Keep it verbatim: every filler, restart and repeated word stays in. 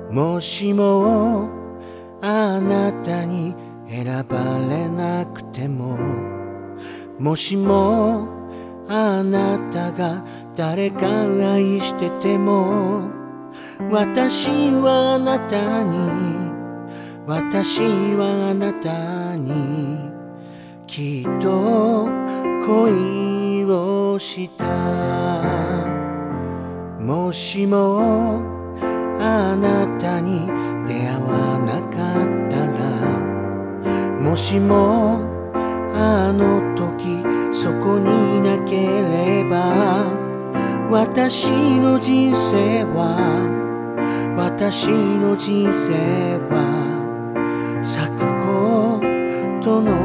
もしもあなたに選ばれなくても、もしもあなたが誰か愛してても、私はあなたに私はあなたにきっと恋をした。もしもあなたに出会わなかったら、もしもあの時そこにいなければ、私の人生は私の人生は咲くことの